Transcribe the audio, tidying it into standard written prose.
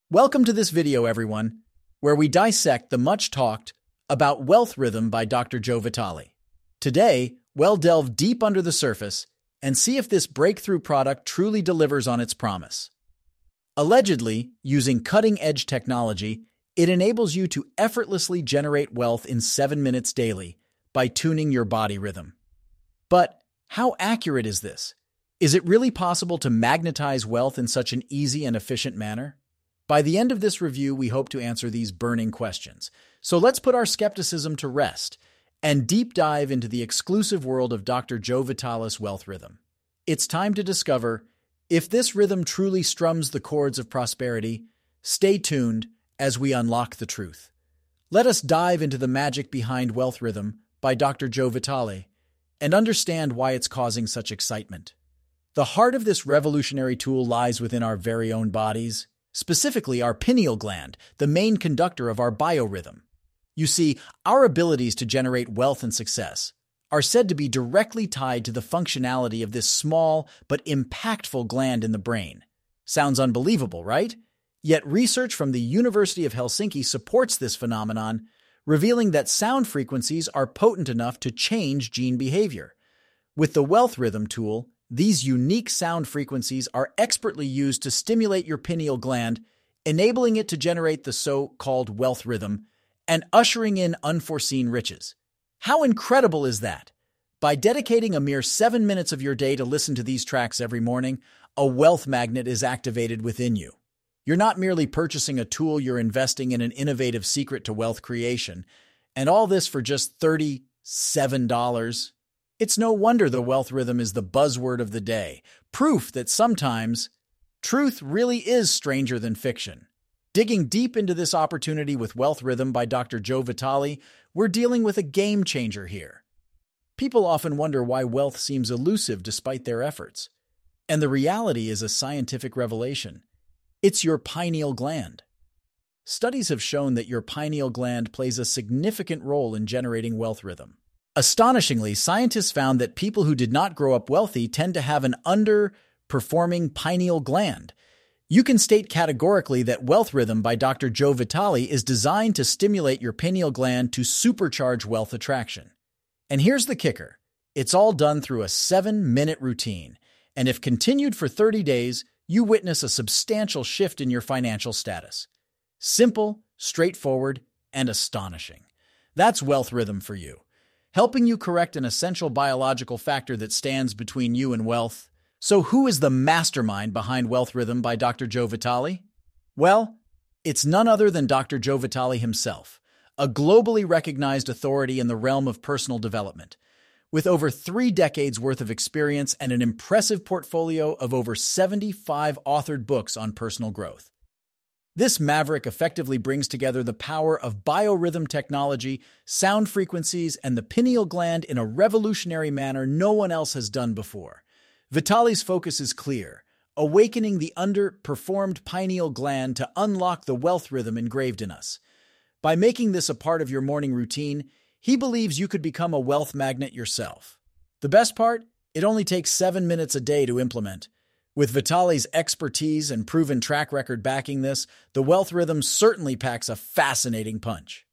Welcome to this video, everyone, where we dissect the much-talked About Wealth Rhythm by Dr. Joe Vitale. Today, we'll delve deep under the surface and see if this breakthrough product truly delivers on its promise. Allegedly, using cutting-edge technology, it enables you to effortlessly generate wealth in 7 minutes daily by tuning your body rhythm. But how accurate is this? Is it really possible to magnetize wealth in such an easy and efficient manner? By the end of this review, we hope to answer these burning questions. So let's put our skepticism to rest and deep dive into the exclusive world of Dr. Joe Vitale's wealth rhythm. It's time to discover if this rhythm truly strums the chords of prosperity. Stay tuned as we unlock the truth. Let us dive into the magic behind Wealth Rhythm by Dr. Joe Vitale and understand why it's causing such excitement. The heart of this revolutionary tool lies within our very own bodies, specifically our pineal gland, the main conductor of our biorhythm. You see, our abilities to generate wealth and success are said to be directly tied to the functionality of this small but impactful gland in the brain. Sounds unbelievable, right? Yet research from the University of Helsinki supports this phenomenon, revealing that sound frequencies are potent enough to change gene behavior. With the Wealth Rhythm tool, these unique sound frequencies are expertly used to stimulate your pineal gland, enabling it to generate the so-called wealth rhythm and ushering in unforeseen riches. How incredible is that? By dedicating a mere 7 minutes of your day to listen to these tracks every morning, a wealth magnet is activated within you. You're not merely purchasing a tool, you're investing in an innovative secret to wealth creation. And all this for just $37. It's no wonder the wealth rhythm is the buzzword of the day, proof that sometimes truth really is stranger than fiction. Digging deep into this opportunity with Wealth Rhythm by Dr. Joe Vitale, we're dealing with a game changer here. People often wonder why wealth seems elusive despite their efforts. And the reality is a scientific revelation. It's your pineal gland. Studies have shown that your pineal gland plays a significant role in generating wealth rhythm. Astonishingly, scientists found that people who did not grow up wealthy tend to have an underperforming pineal gland. You can state categorically that Wealth Rhythm by Dr. Joe Vitale is designed to stimulate your pineal gland to supercharge wealth attraction. And here's the kicker. It's all done through a 7-minute routine. And if continued for 30 days, you witness a substantial shift in your financial status. Simple, straightforward, and astonishing. That's Wealth Rhythm for you, helping you correct an essential biological factor that stands between you and wealth. So who is the mastermind behind Wealth Rhythm by Dr. Joe Vitale? Well, it's none other than Dr. Joe Vitale himself, a globally recognized authority in the realm of personal development. With over 3 decades worth of experience and an impressive portfolio of over 75 authored books on personal growth. This maverick effectively brings together the power of biorhythm technology, sound frequencies, and the pineal gland in a revolutionary manner no one else has done before. Vitale's focus is clear, awakening the underperformed pineal gland to unlock the wealth rhythm engraved in us. By making this a part of your morning routine, he believes you could become a wealth magnet yourself. The best part? It only takes 7 minutes a day to implement. With Vitale's expertise and proven track record backing this, the Wealth Rhythm certainly packs a fascinating punch.